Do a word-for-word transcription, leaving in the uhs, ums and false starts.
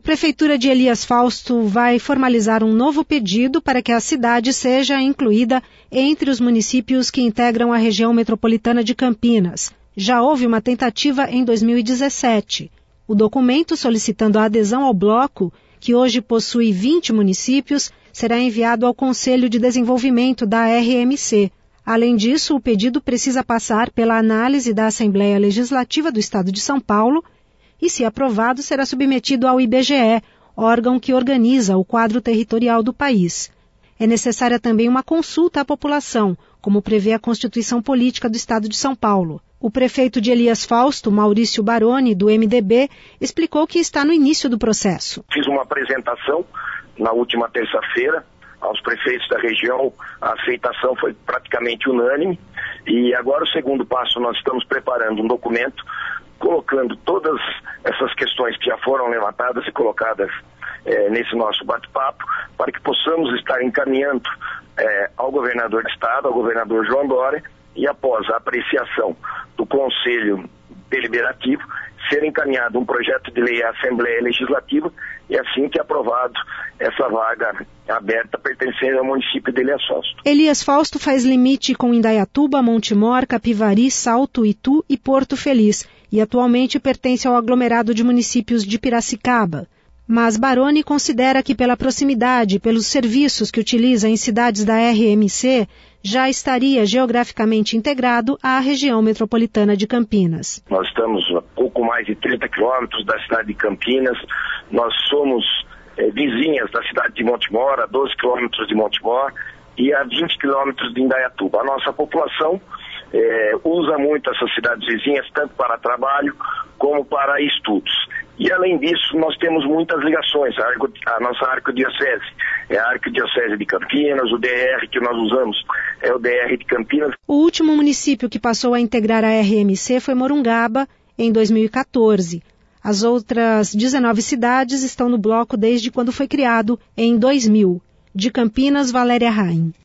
Prefeitura de Elias Fausto vai formalizar um novo pedido para que a cidade seja incluída entre os municípios que integram a região metropolitana de Campinas. Já houve uma tentativa em dois mil e dezessete. O documento solicitando a adesão ao bloco, que hoje possui vinte municípios, será enviado ao Conselho de Desenvolvimento da R M C. Além disso, o pedido precisa passar pela análise da Assembleia Legislativa do Estado de São Paulo e, se aprovado, será submetido ao I B G E, órgão que organiza o quadro territorial do país. É necessária também uma consulta à população, como prevê a Constituição Política do Estado de São Paulo. O prefeito de Elias Fausto, Maurício Baroni, do M D B, explicou que está no início do processo. Fiz uma apresentação na última terça-feira aos prefeitos da região, a aceitação foi praticamente unânime e agora o segundo passo, nós estamos preparando um documento colocando todas essas questões que já foram levantadas e colocadas é, nesse nosso bate-papo, para que possamos estar encaminhando é, ao governador do estado, ao governador João Dória, e após a apreciação do Conselho Deliberativo, ser encaminhado um projeto de lei à Assembleia Legislativa e assim que aprovado essa vaga aberta pertencendo ao município de Elias Fausto. Elias Fausto faz limite com Indaiatuba, Montemor, Capivari, Salto, Itu e Porto Feliz e atualmente pertence ao aglomerado de municípios de Piracicaba. Mas Baroni considera que pela proximidade e pelos serviços que utiliza em cidades da R M C, já estaria geograficamente integrado à região metropolitana de Campinas. Nós estamos a pouco mais de trinta quilômetros da cidade de Campinas, nós somos é, vizinhas da cidade de Montemor, a doze quilômetros de Montemor e a vinte quilômetros de Indaiatuba. A nossa população é, usa muito essas cidades vizinhas, tanto para trabalho como para estudos. E além disso, nós temos muitas ligações, a, arco, a nossa arquidiocese é a arquidiocese de Campinas, o D R que nós usamos é o D R de Campinas. O último município que passou a integrar a R M C foi Morungaba, em dois mil e quatorze. As outras dezenove cidades estão no bloco desde quando foi criado, em dois mil. De Campinas, Valéria Raim.